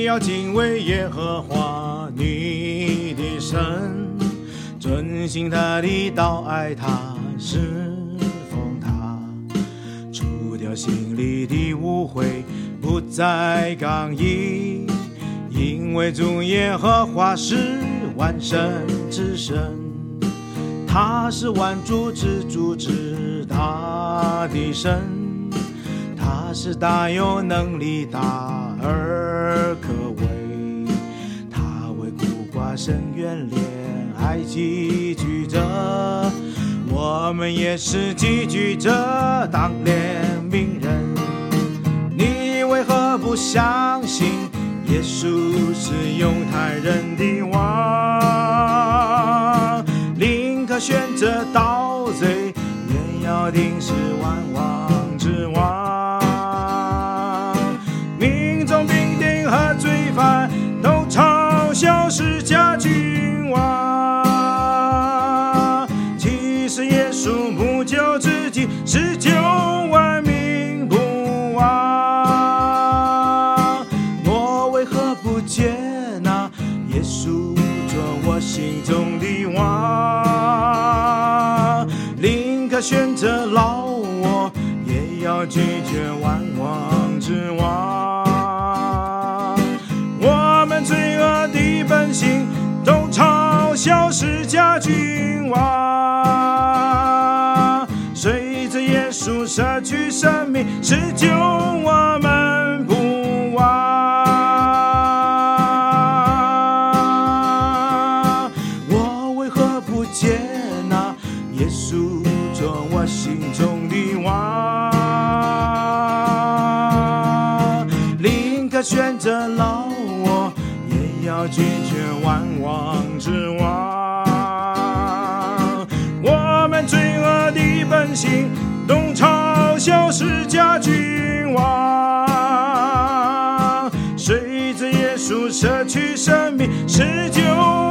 要敬畏耶和华你的神，遵行他的道，爱他，侍奉他，除掉心里的污秽，不再刚硬，因为主耶和华是万神之神，他是万主之主，之大的神，他是大有能力，大而可畏，他为苦寡伸冤怜，爱寄居者，我们也是寄居者，当怜悯人。你为何不相信耶稣是犹太人的王？宁可选择盗贼，也要定是万王之王。民众、兵丁和罪犯都嘲笑释迦君王，其实耶稣不救自己，是救万民不亡。我为何不接纳耶稣做我心中的王？宁可选择老我，也要拒绝万王之王。我们罪恶的本性都嘲笑释迦君王，随着耶稣舍去生命，是救我们不亡。我为何不接纳耶稣做我心中的王？宁可选择老我，也要拒绝万王之王。我们罪恶的本性都嘲笑释迦君王，随着耶稣舍去生命，是救